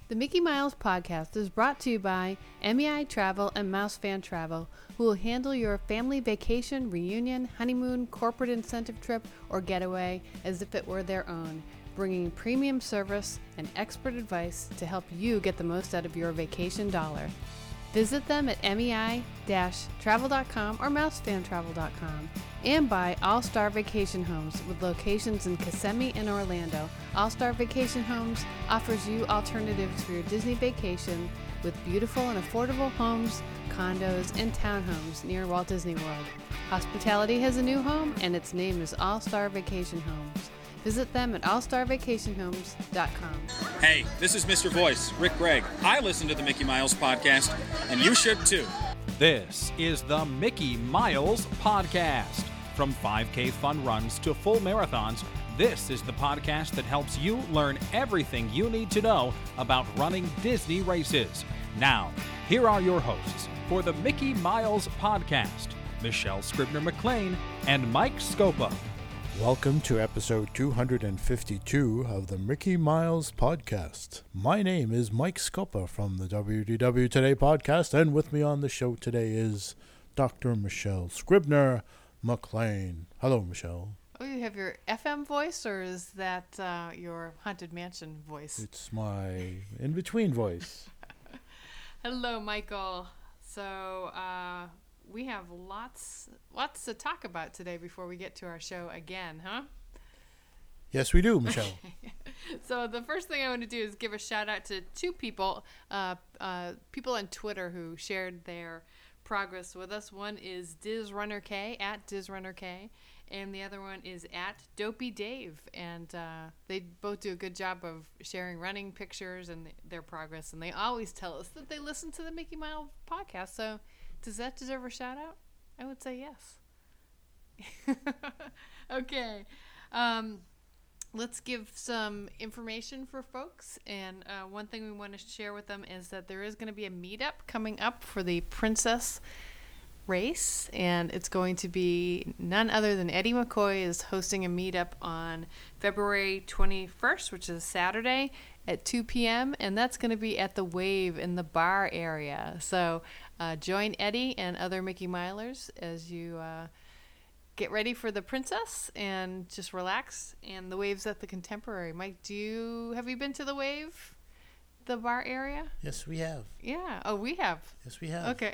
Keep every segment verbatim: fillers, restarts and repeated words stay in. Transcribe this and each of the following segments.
The Mickey Miles podcast is brought to you by M E I Travel and Mouse Fan Travel, who will handle your family vacation, reunion, honeymoon, corporate incentive trip, or getaway as if it were their own, bringing premium service and expert advice to help you get the most out of your vacation dollar. Visit them at M E I travel dot com or mouse fan travel dot com. And by All Star Vacation Homes with locations in Kissimmee and Orlando. All Star Vacation Homes offers you alternatives for your Disney vacation with beautiful and affordable homes, condos, and townhomes near Walt Disney World. Hospitality has a new home, and its name is All Star Vacation Homes. Visit them at all star vacation homes dot com. Hey, this is Mister Voice, Rick Gregg. I listen to the Mickey Miles podcast, and you should too. This is the Mickey Miles Podcast. From five K fun runs to full marathons, this is the podcast that helps you learn everything you need to know about running Disney races. Now, here are your hosts for the Mickey Miles Podcast, Michelle Scribner-McLean and Mike Scopa. Welcome to episode two hundred fifty-two of the Mickey Miles Podcast. My name is Mike Scopa from the W D W Today podcast, and with me on the show today is Doctor Michelle Scribner-McLean. Hello, Michelle. Oh, you have your F M voice, or is that uh, your Haunted Mansion voice? It's my in-between voice. Hello, Michael. So, uh... we have lots lots to talk about today before we get to our show again, huh? Yes, we do, Michelle. So the first thing I want to do is give a shout out to two people, uh, uh, people on Twitter who shared their progress with us. One is DizRunnerK, at DizRunnerK, and the other one is at Dopey Dave. And uh, they both do a good job of sharing running pictures and their progress. And they always tell us that they listen to the Mickey Mouse podcast. So does that deserve a shout out? I would say yes. Okay. Um, let's give some information for folks. And uh, one thing we want to share with them is that there is going to be a meetup coming up for the Princess race. And it's going to be none other than Eddie McCoy is hosting a meetup on February twenty-first, which is Saturday at two p.m. And that's going to be at the Wave in the bar area. So Uh, join Eddie and other Mickey Milers as you uh, get ready for the Princess and just relax. And the Wave's at the Contemporary. Mike, do you have you been to the Wave, the bar area? Yes, we have. Yeah. Oh, we have. Yes, we have. Okay.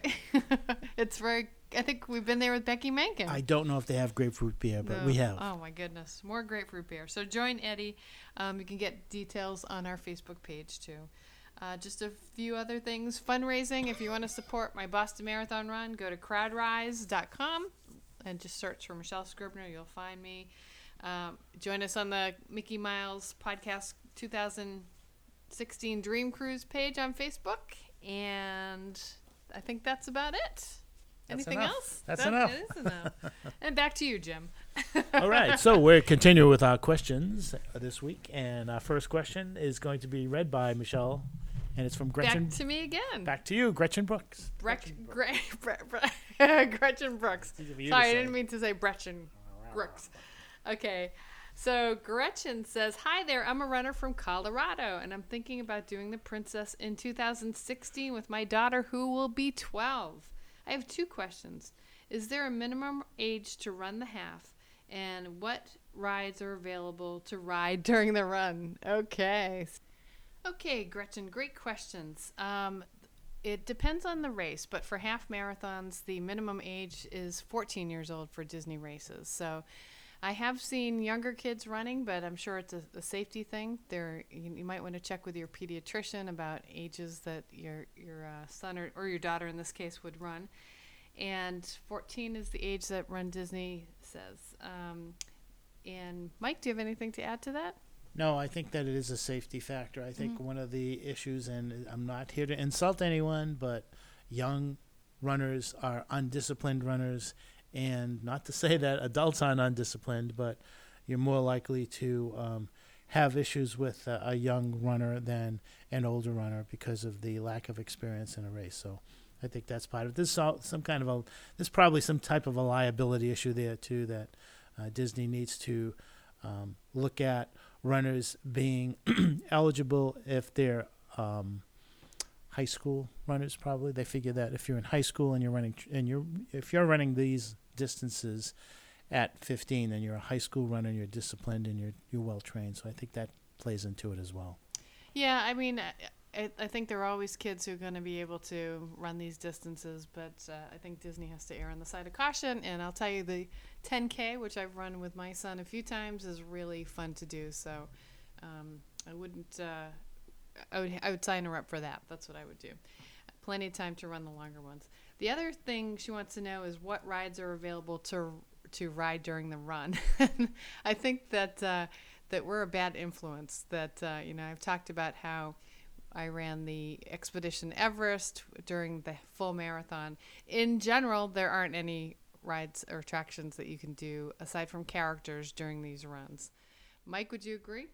It's very. I think we've been there with Becky Menken. I don't know if they have grapefruit beer, but No. we have. Oh my goodness, more grapefruit beer. So join Eddie. Um, you can get details on our Facebook page too. Uh, just a few other things. Fundraising. If you want to support my Boston Marathon run, go to crowd rise dot com and just search for Michelle Scribner. You'll find me. Um, join us on the Mickey Miles Podcast two thousand sixteen Dream Cruise page on Facebook. And I think that's about it. That's Anything enough. else? That's that, enough. It is enough. And back to you, Jim. All right, so we're continuing with our questions this week, and our first question is going to be read by Michelle, and it's from Gretchen. Back to me again. Back to you, Gretchen Brooks. Brec- Gre- Bre- Bre- Gretchen Brooks. Easy for you Sorry, to I say. didn't mean to say Gretchen Brooks. Okay, so Gretchen says, "Hi there, I'm a runner from Colorado, and I'm thinking about doing the Princess in two thousand sixteen with my daughter, who will be twelve. I have two questions. Is there a minimum age to run the half? And what rides are available to ride during the run?" Okay. Okay, Gretchen, great questions. Um, it depends on the race, but for half marathons, the minimum age is fourteen years old for Disney races. So I have seen younger kids running, but I'm sure it's a, a safety thing. There, you, you might want to check with your pediatrician about ages that your your uh, son or, or your daughter, in this case, would run. And fourteen is the age that Run Disney says. Um, and Mike, do you have anything to add to that? No, I think that it is a safety factor. I think mm-hmm. one of the issues, and I'm not here to insult anyone, but young runners are undisciplined runners. And not to say that adults aren't undisciplined, but you're more likely to um, have issues with a, a young runner than an older runner because of the lack of experience in a race. So I think that's part of it. There's some kind of a, there's probably some type of a liability issue there too that uh, Disney needs to um, look at runners being eligible if they're um, high school runners. Probably they figure that if you're in high school and you're running and you're if you're running these distances at fifteen, then you're a high school runner. And you're disciplined and you're you're well trained. So I think that plays into it as well. Yeah, I mean, I, I think there are always kids who are going to be able to run these distances, but uh, I think Disney has to err on the side of caution. And I'll tell you, the ten K, which I've run with my son a few times, is really fun to do. So um, I wouldn't, uh, I would, I would sign her up for that. That's what I would do. Plenty of time to run the longer ones. The other thing she wants to know is what rides are available to to ride during the run. I think that uh, that we're a bad influence. That uh, you know, I've talked about how I ran the Expedition Everest during the full marathon. In general, there aren't any rides or attractions that you can do aside from characters during these runs. Mike, would you agree?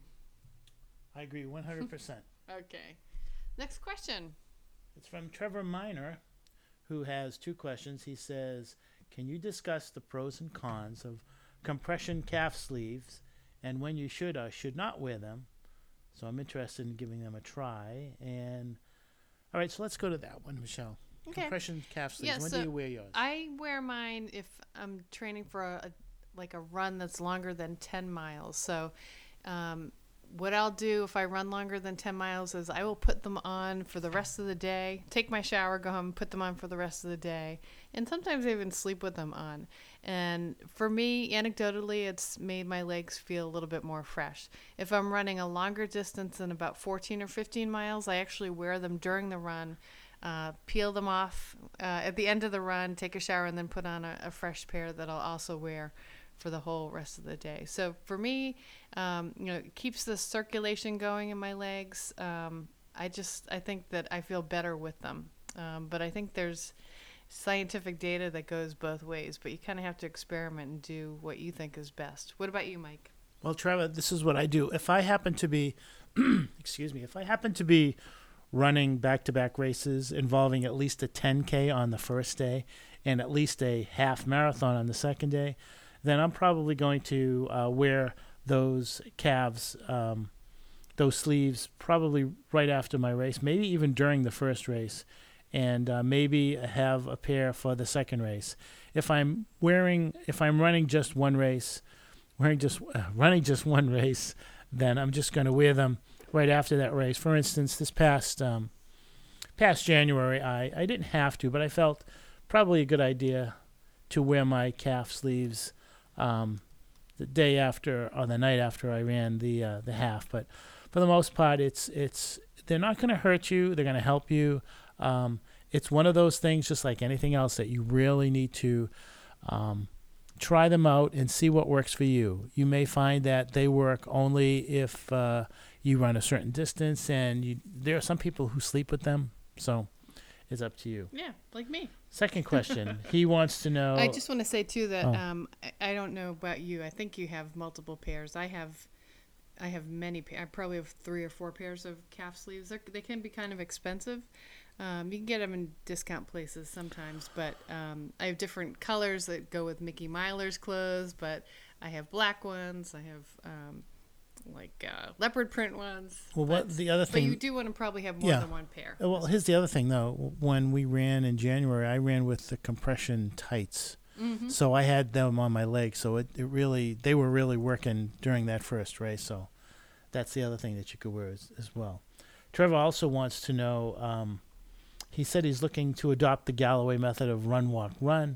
I agree one hundred percent. Okay. Next question. It's from Trevor Miner, who has two questions. He says, can you discuss the pros and cons of compression calf sleeves and when you should or should not wear them? So I'm interested in giving them a try. And all right, so let's go to that one, Michelle. Okay. Compression calf sleeves. Yeah, when so do you wear yours? I wear mine if I'm training for a, a like a run that's longer than ten miles. So um, what I'll do if I run longer than ten miles is I will put them on for the rest of the day, take my shower, go home, put them on for the rest of the day, and sometimes I even sleep with them on. And for me, anecdotally, it's made my legs feel a little bit more fresh. If I'm running a longer distance than about fourteen or fifteen miles, I actually wear them during the run, uh, peel them off uh, at the end of the run, take a shower, and then put on a, a fresh pair that I'll also wear for the whole rest of the day. So for me, um, you know, it keeps the circulation going in my legs. Um, I just, I think that I feel better with them. Um, but I think there's scientific data that goes both ways, but you kind of have to experiment and do what you think is best. What about you, Mike? Well, Trevor, this is what I do. If I happen to be, excuse me, if I happen to be running back-to-back races involving at least a ten K on the first day and at least a half marathon on the second day, then I'm probably going to uh, wear those calves, um, those sleeves, probably right after my race, maybe even during the first race, and uh, maybe have a pair for the second race. If I'm wearing, if I'm running just one race, wearing just uh, running just one race, then I'm just going to wear them right after that race. For instance, this past um, past January, I, I didn't have to, but I felt probably a good idea to wear my calf sleeves Um, the day after or the night after I ran the uh, the half. But for the most part, it's it's they're not going to hurt you. They're going to help you. Um, it's one of those things, just like anything else, that you really need to um, try them out and see what works for you. You may find that they work only if uh, you run a certain distance, and you, there are some people who sleep with them. So it's up to you. Yeah, like me. Second question. He wants to know. I just want to say too that Oh. um, I, I don't know about you. I think you have multiple pairs. I have, I have many. Pa- I probably have three or four pairs of calf sleeves. They're, they can be kind of expensive. Um, you can get them in discount places sometimes, but um, I have different colors that go with Mickey Myler's clothes. But I have black ones. I have um, like uh, leopard print ones. Well, what But- the other But thing? you do want to probably have more Yeah. than one pair. Well, here's the other thing, though. When we ran in January, I ran with the compression tights. Mm-hmm. So I had them on my legs. So it, it really, they were really working during that first race. So that's the other thing that you could wear as, as well. Trevor also wants to know, um, he said he's looking to adopt the Galloway method of run, walk, run.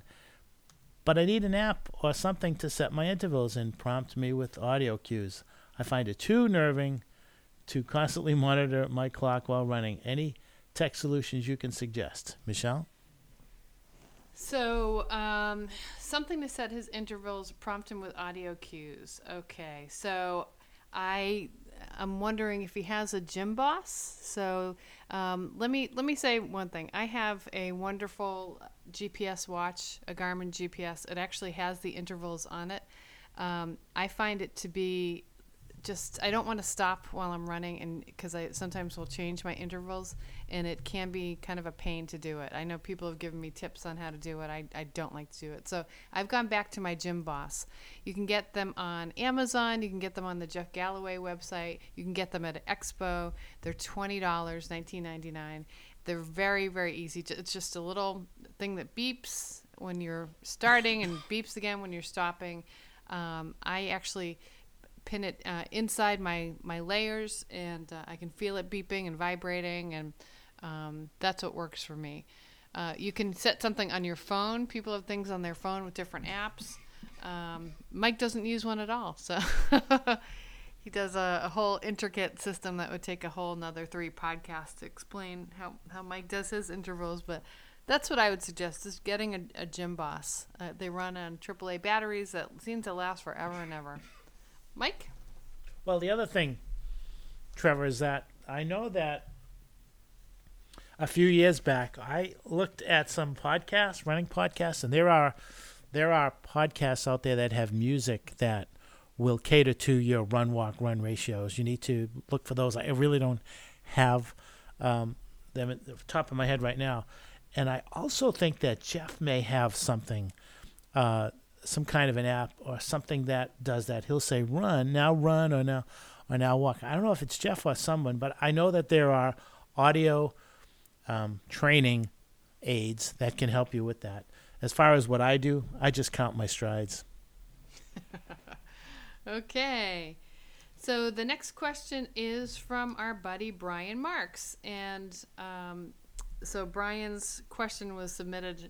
But I need an app or something to set my intervals and prompt me with audio cues. I find it too nerving to constantly monitor my clock while running. Any tech solutions you can suggest? Michelle? So, um, something to set his intervals, prompt him with audio cues. Okay, so I I'm wondering if he has a gym boss. So um, let me let me say one thing. I have a wonderful G P S watch, a Garmin G P S. It actually has the intervals on it. Um, I find it to be just I don't want to stop while I'm running, and because I sometimes will change my intervals, and it can be kind of a pain to do it. I know people have given me tips on how to do it. I, I don't like to do it. So I've gone back to my Gym Boss. You can get them on Amazon. You can get them on the Jeff Galloway website. You can get them at Expo. They're twenty dollars, nineteen ninety-nine. They're very, very easy. It's just a little thing that beeps when you're starting and beeps again when you're stopping. Um, I actually pin it uh, inside my, my layers, and uh, I can feel it beeping and vibrating, and um, that's what works for me. Uh, you can set something on your phone. People have things on their phone with different apps. Um, Mike doesn't use one at all, so he does a, a whole intricate system that would take a whole another three podcasts to explain how, how Mike does his intervals, but that's what I would suggest, is getting a, a Gym Boss. Uh, they run on triple A batteries that seem to last forever and ever. Mike? Well, the other thing, Trevor, is that I know that a few years back I looked at some podcasts, running podcasts, and there are there are podcasts out there that have music that will cater to your run, walk, run ratios. You need to look for those. I really don't have um, them at the top of my head right now. And I also think that Jeff may have something, uh, some kind of an app or something that does that. He'll say, run, now run, or now or now walk. I don't know if it's Jeff or someone, but I know that there are audio um, training aids that can help you with that. As far as what I do, I just count my strides. Okay. So the next question is from our buddy Brian Marks. And um, so Brian's question was submitted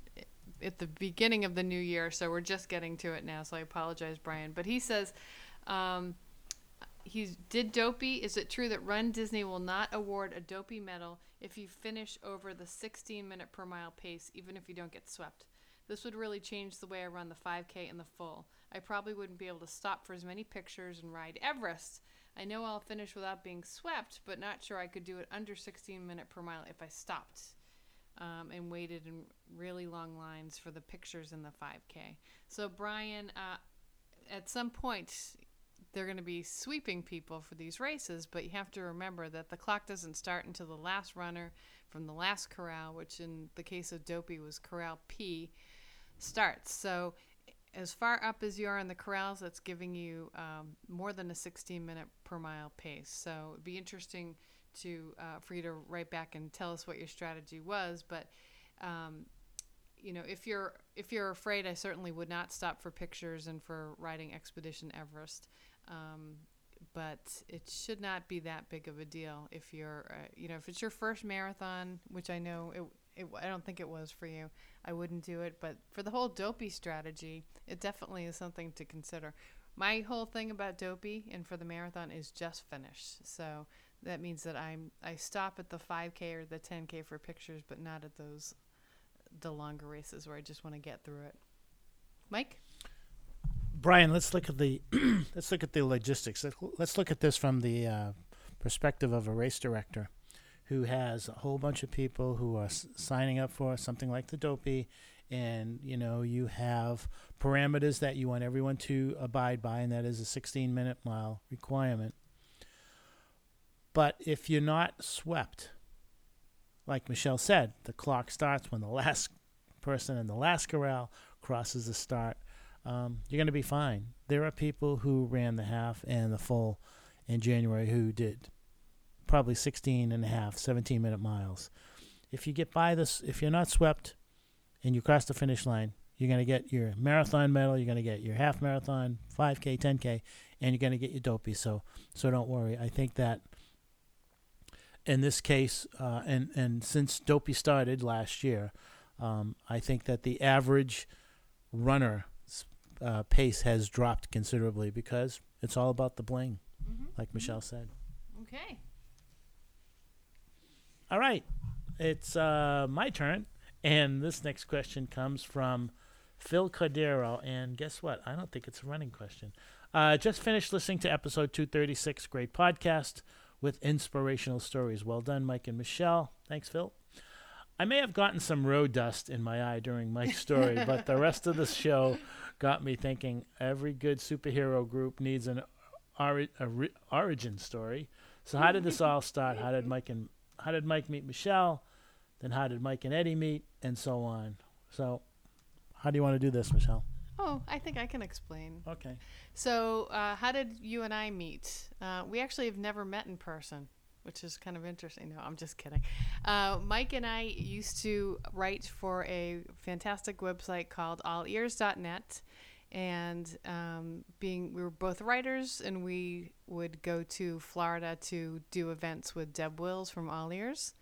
at the beginning of the new year, so we're just getting to it now, so I apologize, Brian. But he says, um, he did Dopey. Is it true that Run Disney will not award a Dopey medal if you finish over the sixteen minute per mile pace, even if you don't get swept? This would really change the way I run the five K and the full. I probably wouldn't be able to stop for as many pictures and ride Everest. I know I'll finish without being swept, but not sure I could do it under sixteen minute per mile if I stopped um, and waited in really long lines for the pictures in the five K. So Brian, uh, at some point, they're going to be sweeping people for these races, but you have to remember that the clock doesn't start until the last runner from the last corral, which in the case of Dopey was Corral P, starts. So as far up as you are in the corrals, that's giving you um, more than a sixteen minute per mile pace. So it'd be interesting to uh, for you to write back and tell us what your strategy was. But um, you know, if you're if you're afraid, I certainly would not stop for pictures and for riding Expedition Everest. Um, but it should not be that big of a deal if you're, uh, you know, if it's your first marathon, which I know it, it, I don't think it was for you. I wouldn't do it. But for the whole Dopey strategy, it definitely is something to consider. My whole thing about Dopey and for the marathon is just finish. So that means that I'm I stop at the five K or the ten K for pictures, but not at those the longer races where I just want to get through it. Mike? Brian, let's look at the let's look at the logistics. Let's look at this from the uh, perspective of a race director who has a whole bunch of people who are s- signing up for something like the Dopey, and you know you have parameters that you want everyone to abide by, and that is a sixteen minute mile requirement. But if you're not swept, like Michelle said, the clock starts when the last person in the last corral crosses the start. Um, you're going to be fine. There are people who ran the half and the full in January who did probably sixteen and a half, seventeen minute miles. If you get by this, if you're not swept and you cross the finish line, you're going to get your marathon medal, you're going to get your half marathon, five K, ten K, and you're going to get your Dopey. So, so don't worry. I think that in this case, uh, and, and since Dopey started last year, um, I think that the average runner Uh, pace has dropped considerably because it's all about the bling, mm-hmm. like mm-hmm. Michelle said. Okay. All right. It's uh, my turn. And this next question comes from Phil Cordero. And guess what? I don't think it's a running question. Uh, just finished listening to episode two thirty-six. Great podcast with inspirational stories. Well done, Mike and Michelle. Thanks, Phil. I may have gotten some road dust in my eye during Mike's story, but the rest of the show got me thinking every good superhero group needs an ori- ori- origin story. So how did this all start? How did Mike and how did Mike meet Michelle? Then how did Mike and Eddie meet, and so on. So, how do you want to do this, Michelle? Oh, I think I can explain. Okay. So, uh, how did you and I meet? Uh, we actually have never met in person, which is kind of interesting. No, I'm just kidding. Uh, Mike and I used to write for a fantastic website called all ears dot net. And um, being we were both writers, and we would go to Florida to do events with Deb Wills from All Ears.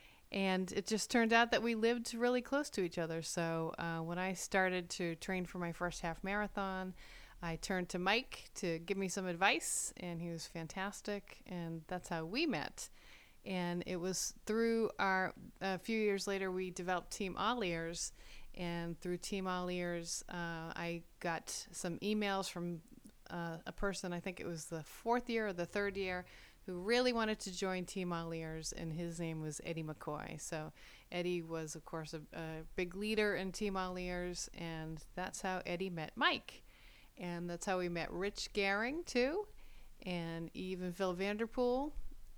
And it just turned out that we lived really close to each other. So uh, when I started to train for my first half marathon, I turned to Mike to give me some advice, and he was fantastic. And that's how we met. And it was through our, a few years later, we developed Team All Ears. And through Team All Ears, uh, I got some emails from uh, a person, I think it was the fourth year or the third year, who really wanted to join Team All Ears, and his name was Eddie McCoy. So Eddie was, of course, a, a big leader in Team All Ears, and that's how Eddie met Mike. And that's how we met Rich Gehring, too, and Eve and Phil Vanderpool,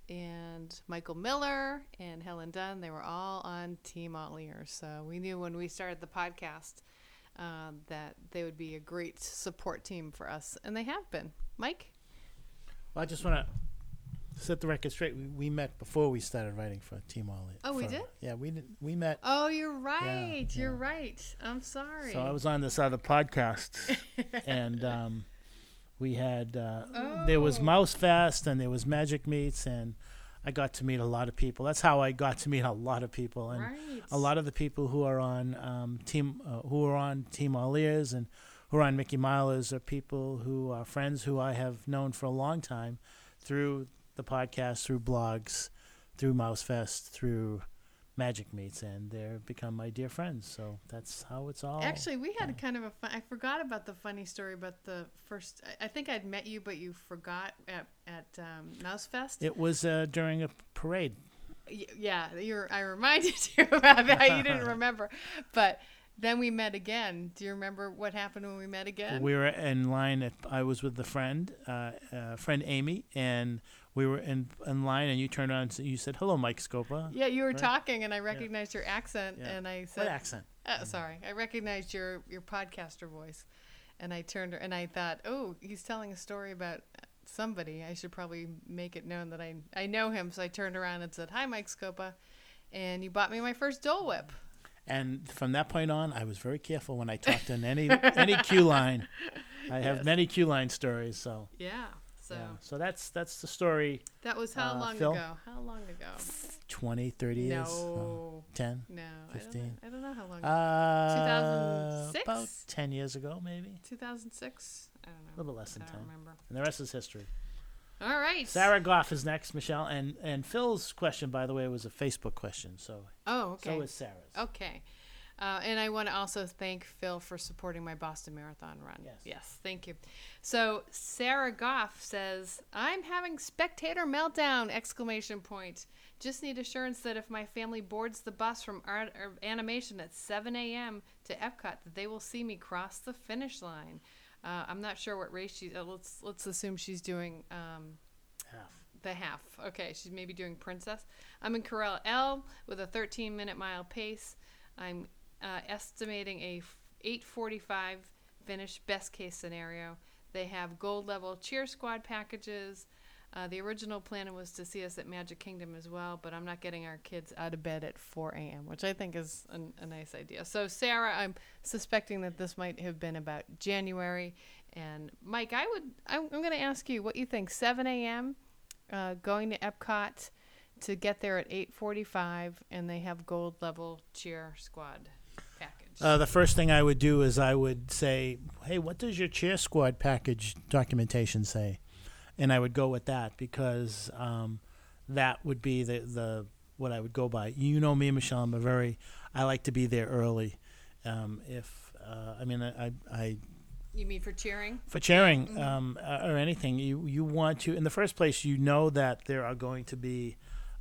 and Michael Miller, and Helen Dunn. They were all on Team All Ears. So we knew when we started the podcast uh, that they would be a great support team for us, and they have been. Mike? Well, I just want to set the record straight. We, we met before we started writing for Team All Ears. Oh, we for- did? Yeah, we did, we met. Oh, you're right. Yeah, you're yeah. right. I'm sorry. So I was on this other podcast, and um, we had uh, there was Oh. Mouse Fest and there was Magic Meets, and I got to meet a lot of people. That's how I got to meet a lot of people, and Right. a lot of the people who are on um, team uh, who are on Team All Ears and who are on Mickey Milers are people who are friends who I have known for a long time through the podcast, through blogs, through Mouse Fest, through Magic Meets, and they're become my dear friends. So that's how it's all. Actually, we had kind of a fun. I forgot about the funny story about the first. I, I think I'd met you, but you forgot at at um, Mouse Fest. It was uh, during a parade. Y- yeah, you're. I reminded you about that. You didn't remember, but then we met again. Do you remember what happened when we met again? We were in line. At, I was with the friend, uh, uh, friend Amy, and we were in, in line. And you turned around and you said, "Hello, Mike Scopa." yeah, you were Right. talking, and I recognized your accent, Yeah. and I What said, accent? Uh, sorry, I recognized your your podcaster voice, and I turned and I thought, oh, he's telling a story about somebody. I should probably make it known that I I know him. So I turned around and said, "Hi, Mike Scopa," and you bought me my first Dole Whip. And from that point on, I was very careful when I talked in any any Q line. I have Yes. many Q line stories. So Yeah. So yeah. So that's that's the story. that was how Uh, long Phil? ago? How long ago? twenty, thirty years. No, ten. no, fifteen. I don't know, I don't know how long. ago. Uh, two thousand six? About ten years ago, maybe. two thousand six? I don't know. A little bit less than I don't ten. remember. And the rest is history. All right. Sarah Goff is next, Michelle. And, and Phil's question, by the way, was a Facebook question. So Oh, okay. so is Sarah's. Okay. Uh, and I want to also thank Phil for supporting my Boston Marathon run. Yes. Yes, thank you. So Sarah Goff says, I'm having spectator meltdown, exclamation point. Just need assurance that if my family boards the bus from art, or animation at seven a.m. to Epcot, that they will see me cross the finish line. Uh, I'm not sure what race she, uh, let's, let's assume she's doing um, Half. the half. Okay, she's maybe doing Princess. I'm in Corral L with a thirteen minute mile pace. I'm uh, estimating a eight forty-five finish, best case scenario. They have gold level cheer squad packages. Uh, the original plan was to see us at Magic Kingdom as well, but I'm not getting our kids out of bed at four a.m., which I think is a, a nice idea. So, Sarah, I'm suspecting that this might have been about January. And Mike, I would, I'm, I'm going to ask you what you think. seven a.m. Uh, going to Epcot to get there at eight forty-five, and they have gold level cheer squad package. Uh, the first thing I would do is I would say, hey, what does your cheer squad package documentation say? And I would go with that because um, that would be the, the what I would go by. You know me, Michelle. I'm a very I like to be there early. Um, if uh, I mean I, I You mean for cheering? for cheering um, uh, or anything, you you want to in the first place. You know that there are going to be.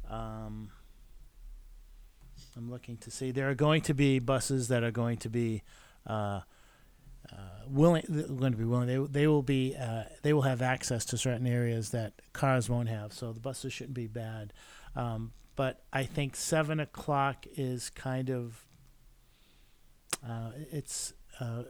Um, I'm looking to see there are going to be buses that are going to be. Uh, uh, willing, they're going to be willing. They they will be uh, they will have access to certain areas that cars won't have. So the buses shouldn't be bad. Um, but I think seven o'clock is kind of uh, it's. Uh,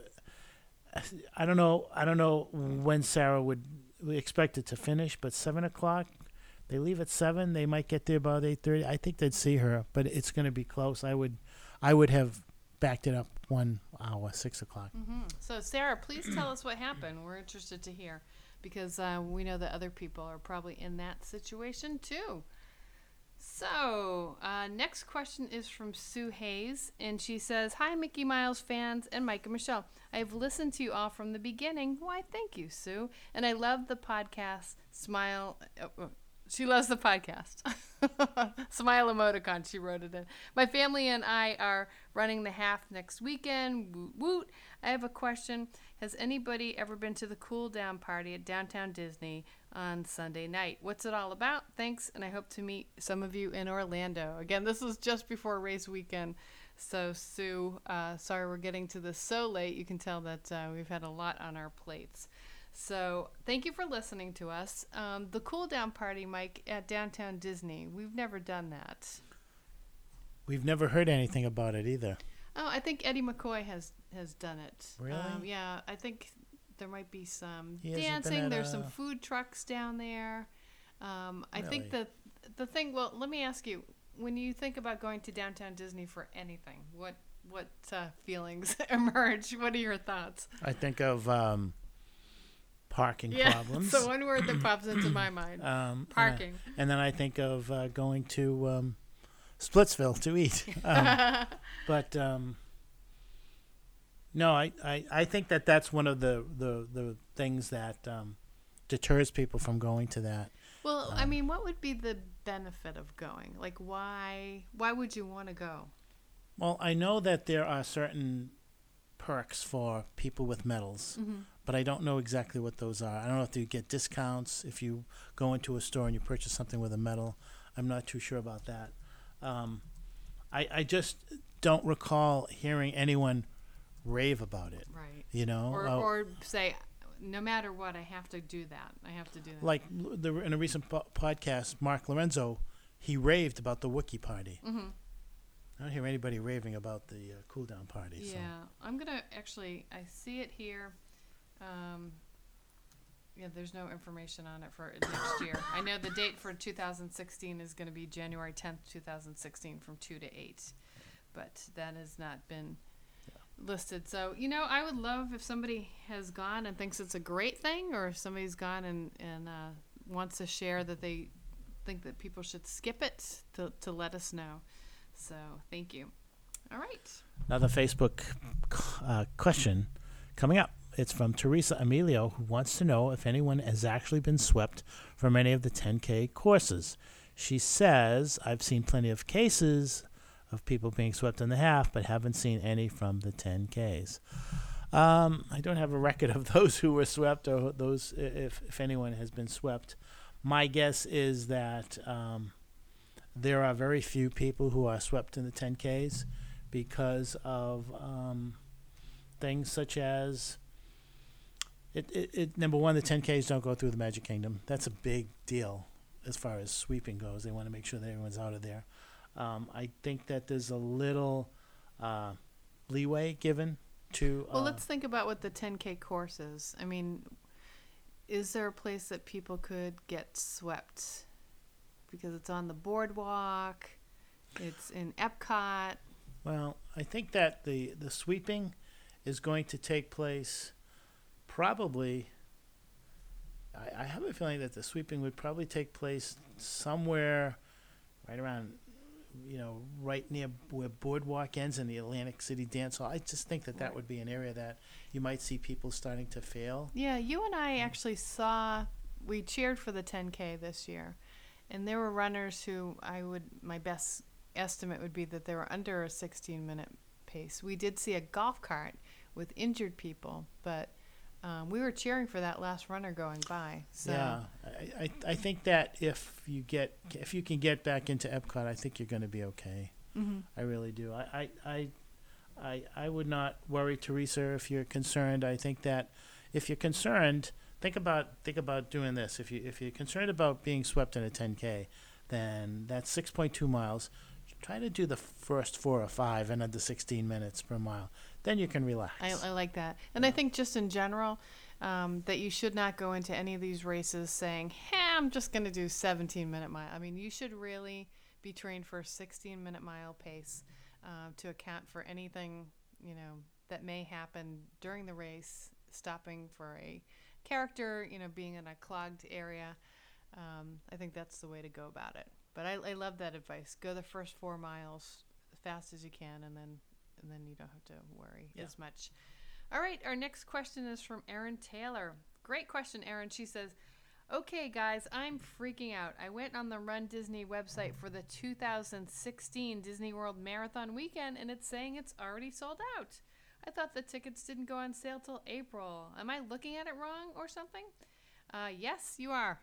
I don't know. I don't know when Sarah would we expect it to finish, but seven o'clock. They leave at seven. They might get there about eight thirty. I think they'd see her, but it's going to be close. I would, I would have backed it up one hour, six o'clock. Mm-hmm. So, Sarah, please tell us what happened. We're interested to hear, because uh, we know that other people are probably in that situation too. So, uh, next question is from Sue Hayes, and she says, "Hi, Mickey Miles fans and Mike and Michelle. I have listened to you all from the beginning. Why, thank you, Sue. And I love the podcast. Smile." Uh, She loves the podcast. Smile emoticon, she wrote it in. "My family and I are running the half next weekend. Woot woot. I have a question. Has anybody ever been to the cool down party at Downtown Disney on Sunday night? What's it all about? Thanks, and I hope to meet some of you in Orlando." Again, this was just before race weekend. So, Sue, uh, sorry we're getting to this so late. You can tell that uh, we've had a lot on our plates. So thank you for listening to us. Um, the cool down party, Mike, at Downtown Disney. We've never done that. We've never heard anything about it either. Oh, I think Eddie McCoy has, has done it. Really? Um, yeah, I think there might be some He hasn't been dancing. at There's a- some food trucks down there. Um, I think Really? the the thing. Well, let me ask you: when you think about going to Downtown Disney for anything, what what uh, feelings emerge? What are your thoughts? I think of um, parking Yeah, problems. it's the one word that pops into my mind. um, Parking. uh, and then I think of uh, going to um, Splitsville to eat. Um, but um, no, I, I, I think that that's one of the, the, the things that um, deters people from going to that. Well, Um, I mean, what would be the benefit of going? Like, why why would you want to go? Well, I know that there are certain perks for people with medals, Mm-hmm. but I don't know exactly what those are. I don't know if you get discounts if you go into a store and you purchase something with a medal. I'm not too sure about that. Um, I, I just don't recall hearing anyone rave about it. Right. You know, Or, Uh, or say, no matter what, I have to do that. I have to do that. like l- the, in a recent po- podcast, Mark Lorenzo, he raved about the Wookiee party. Mm-hmm. I don't hear anybody raving about the uh, cool down party. Yeah, So. I'm gonna actually. I see it here. Um, yeah, there's no information on it for next year. I know the date for two thousand sixteen is going to be January tenth, two thousand sixteen, from two to eight, but that has not been listed. So, you know, I would love if somebody has gone and thinks it's a great thing, or if somebody's gone and and uh, wants to share that they think that people should skip it, to to let us know. So, thank you. All right. Another Facebook uh, question coming up. It's from Teresa Emilio, who wants to know if anyone has actually been swept from any of the ten K courses. She says, "I've seen plenty of cases of people being swept in the half, but haven't seen any from the ten Ks." Um, I don't have a record of those who were swept or those if, if anyone has been swept. My guess is that um, there are very few people who are swept in the ten Ks because of um, things such as it, it, it. Number one, the ten Ks don't go through the Magic Kingdom. That's a big deal as far as sweeping goes. They want to make sure that everyone's out of there. Um, I think that there's a little uh, leeway given to. Uh, Well, let's think about what the ten K course is. I mean, is there a place that people could get swept? Because it's on the boardwalk, it's in Epcot. Well, I think that the, the sweeping is going to take place probably. I, I have a feeling that the sweeping would probably take place somewhere right around, you know, right near where Boardwalk ends and the Atlantic City Dance Hall. I just think that that Right. would be an area that you might see people starting to fail. Yeah, you and I actually saw, we cheered for the ten K this year. And there were runners who I would, my best estimate would be that they were under a sixteen minute pace. We did see a golf cart with injured people, but um, we were cheering for that last runner going by. So. Yeah, I, I I think that if you get if you can get back into Epcot, I think you're going to be okay. Mm-hmm. I really do. I, I, I I, I would not worry, Teresa, if you're concerned. I think that if you're concerned, think about think about doing this. If you if you're concerned about being swept in a ten K, then that's six point two miles. Try to do the first four or five in under sixteen minutes per mile. Then you can relax. I, I like that. And I think just in general, um, that you should not go into any of these races saying, hey, I'm just going to do seventeen minute mile. I mean, you should really be trained for a sixteen minute mile pace uh, to account for anything, you know, that may happen during the race, stopping for a character, you know, being in a clogged area. Um, I think that's the way to go about it. But I, I love that advice. Go the first four miles as fast as you can, and then and then you don't have to worry Yeah. as much. All right, our next question is from Erin Taylor. Great question, Erin. She says, okay, guys, I'm freaking out. I went on the Run Disney website for the two thousand sixteen Disney World Marathon weekend, and it's saying it's already sold out. I thought the tickets didn't go on sale till April. Am I looking at it wrong or something? Uh, yes, you are.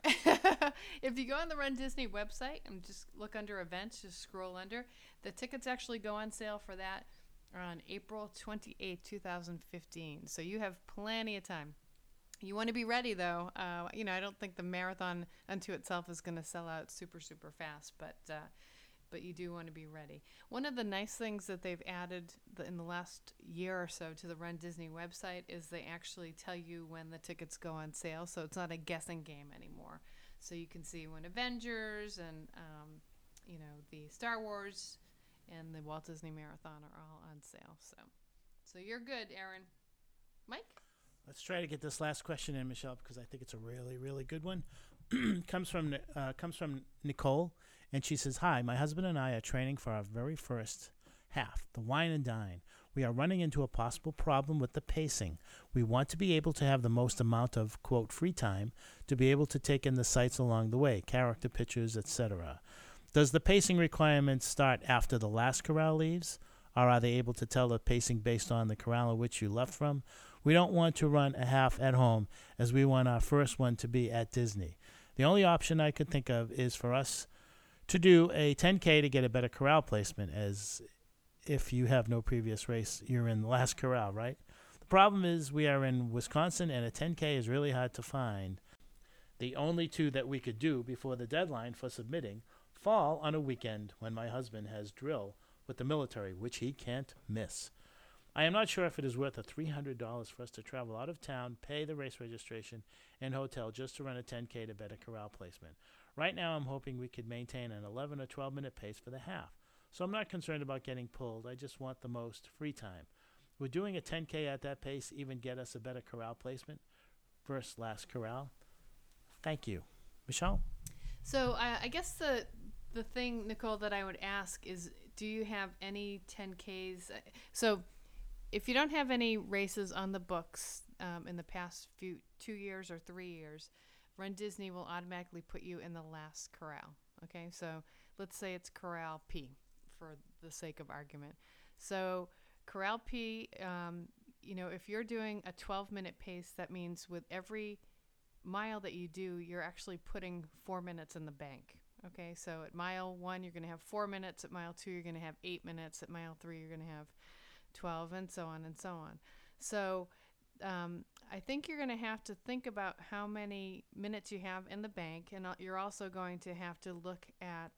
If you go on the Run Disney website and just look under events, just scroll under, the tickets actually go on sale for that on April twenty-eighth, twenty fifteen. So you have plenty of time. You want to be ready, though. Uh, you know, I don't think the marathon unto itself is going to sell out super, super fast, but uh, but you do want to be ready. One of the nice things that they've added the, in the last year or so to the Run Disney website is they actually tell you when the tickets go on sale, so it's not a guessing game anymore. So you can see when Avengers and, um, you know, the Star Wars and the Walt Disney Marathon are all on sale. So, so you're good, Erin. Mike? Let's try to get this last question in, Michelle, because I think it's a really, really good one. comes from uh, comes from Nicole, and she says, hi, my husband and I are training for our very first half, the Wine and Dine. We are running into a possible problem with the pacing. We want to be able to have the most amount of, quote, free time to be able to take in the sights along the way, character pictures, et cetera. Does the pacing requirements start after the last corral leaves, or are they able to tell the pacing based on the corral in which you left from? We don't want to run a half at home, as we want our first one to be at Disney. The only option I could think of is for us to do a ten K to get a better corral placement, as if you have no previous race, you're in the last corral, right? The problem is we are in Wisconsin, and a ten K is really hard to find. The only two that we could do before the deadline for submitting fall on a weekend when my husband has drill with the military, which he can't miss. I am not sure if it is worth a three hundred dollars for us to travel out of town, pay the race registration and hotel just to run a ten K to better corral placement. Right now I'm hoping we could maintain an eleven or twelve minute pace for the half. So I'm not concerned about getting pulled. I just want the most free time. Would doing a ten K at that pace even get us a better corral placement versus last corral? Thank you. Michelle? So uh, I guess the the thing, Nicole, that I would ask is, do you have any ten Ks? So if you don't have any races on the books um, in the past few two years or three years, Run Disney will automatically put you in the last corral. Okay, so let's say it's Corral P for the sake of argument. So Corral P, um, you know, if you're doing a twelve minute pace, that means with every mile that you do, you're actually putting four minutes in the bank. Okay, so at mile one, you're going to have four minutes. At mile two, you're going to have eight minutes. At mile three, you're going to have twelve, and so on and so on. So um, I think you're going to have to think about how many minutes you have in the bank, and you're also going to have to look at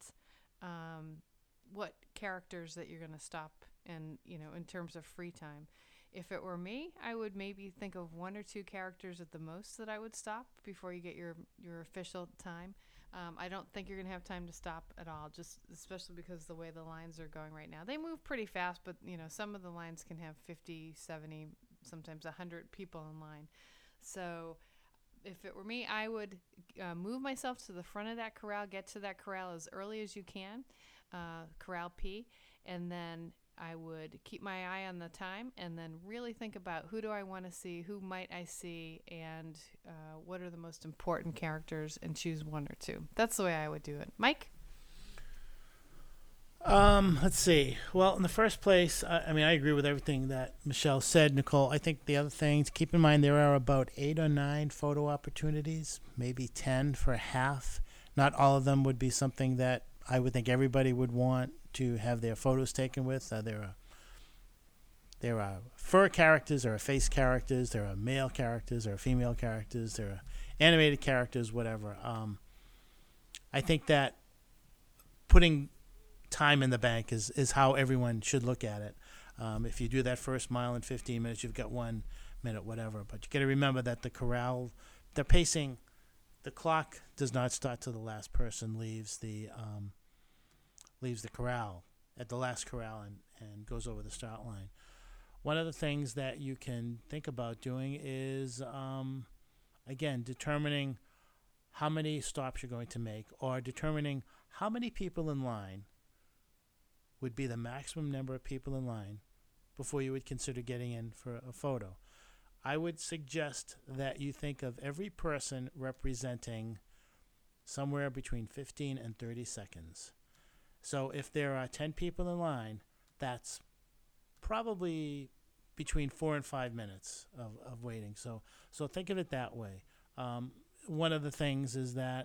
um, what characters that you're going to stop and, you know, in terms of free time. If it were me, I would maybe think of one or two characters at the most that I would stop before you get your, your official time. Um, I don't think you're going to have time to stop at all, just especially because the way the lines are going right now. They move pretty fast, but, you know, some of the lines can have fifty, seventy, sometimes one hundred people in line. So if it were me, I would uh, move myself to the front of that corral, get to that corral as early as you can, uh, Corral P, and then I would keep my eye on the time and then really think about who do I want to see, who might I see, and uh, what are the most important characters, and choose one or two. That's the way I would do it. Mike? Um, let's see. Well, in the first place, I, I mean, I agree with everything that Michelle said, Nicole. I think the other thing to keep in mind, there are about eight or nine photo opportunities, maybe ten for half. Not all of them would be something that I would think everybody would want to have their photos taken with. Uh, there are there are fur characters, there are face characters, there are male characters, there are female characters, there are animated characters, whatever. Um, I think that putting time in the bank is, is how everyone should look at it. Um, if you do that first mile in fifteen minutes, you've got one minute, whatever. But you got to remember that the corral, the pacing, the clock does not start till the last person leaves the um, leaves the corral at the last corral and, and goes over the start line. One of the things that you can think about doing is, um, again, determining how many stops you're going to make, or determining how many people in line would be the maximum number of people in line before you would consider getting in for a photo. I would suggest that you think of every person representing somewhere between fifteen and thirty seconds. So if there are ten people in line, that's probably between four and five minutes of, of waiting. So so think of it that way. Um, one of the things is that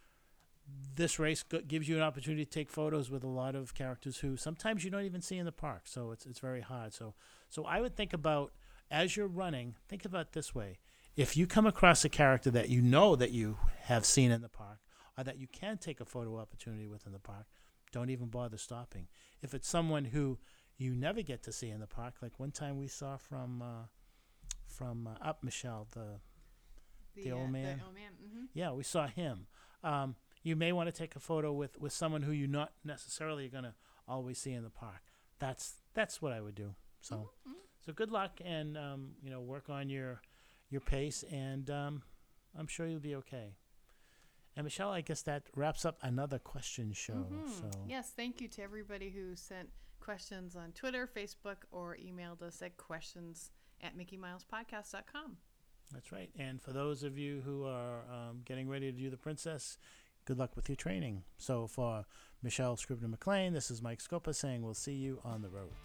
this race g- gives you an opportunity to take photos with a lot of characters who sometimes you don't even see in the park. So it's it's very hard. So so I would think about, as you're running, think about it this way. If you come across a character that you know that you have seen in the park, or that you can take a photo opportunity with in the park, don't even bother stopping. If it's someone who you never get to see in the park, like one time we saw from uh, from uh, up Michelle, the the, the old uh, man. The old man. Mm-hmm. Yeah, we saw him. Um, you may want to take a photo with, with someone who you're not necessarily going to always see in the park. That's that's what I would do. So Mm-hmm. so good luck, and um, you know, work on your your pace, and um, I'm sure you'll be okay. And Michelle, I guess that wraps up another question show. Mm-hmm. So Yes, thank you to everybody who sent questions on Twitter, Facebook, or emailed us at questions at mickey miles podcast dot com. that's right. And for those of you who are um, getting ready to do the Princess, good luck with your training. So for Michelle Scribner-McLean, this is Mike Scopa saying we'll see you on the road.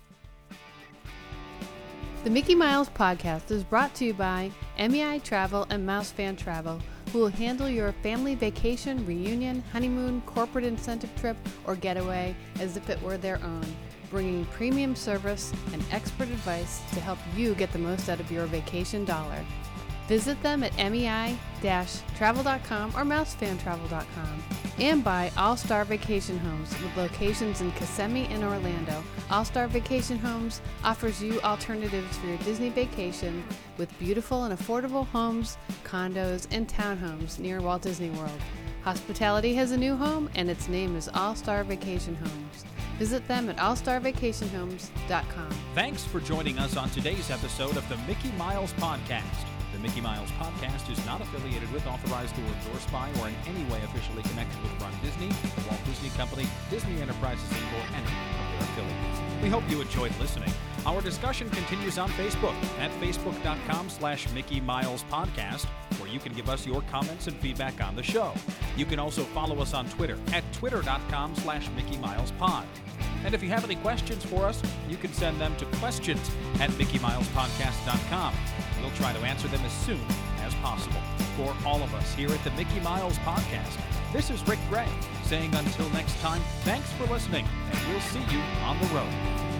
The Mickey Miles podcast is brought to you by M E I Travel and Mouse Fan Travel, who will handle your family vacation, reunion, honeymoon, corporate incentive trip, or getaway as if it were their own, bringing premium service and expert advice to help you get the most out of your vacation dollar. Visit them at M E I travel dot com or mouse fan travel dot com. And by All Star Vacation Homes with locations in Kissimmee and Orlando. All Star Vacation Homes offers you alternatives for your Disney vacation with beautiful and affordable homes, condos, and townhomes near Walt Disney World. Hospitality has a new home, and its name is All Star Vacation Homes. Visit them at all star vacation homes dot com. Thanks for joining us on today's episode of the Mickey Miles Podcast. The Mickey Miles Podcast is not affiliated with, authorized, or endorsed by, or in any way officially connected with Run Disney, the Walt Disney Company, Disney Enterprises, Incorporated, or any of their affiliates. We hope you enjoyed listening. Our discussion continues on Facebook at facebook dot com slash Mickey Miles Podcast, where you can give us your comments and feedback on the show. You can also follow us on Twitter at twitter dot com slash Mickey Miles Pod. And if you have any questions for us, you can send them to questions at mickey miles podcast dot com. We'll try to answer them as soon as possible. For all of us here at the Mickey Miles Podcast, this is Rick Gray saying until next time, thanks for listening, and we'll see you on the road.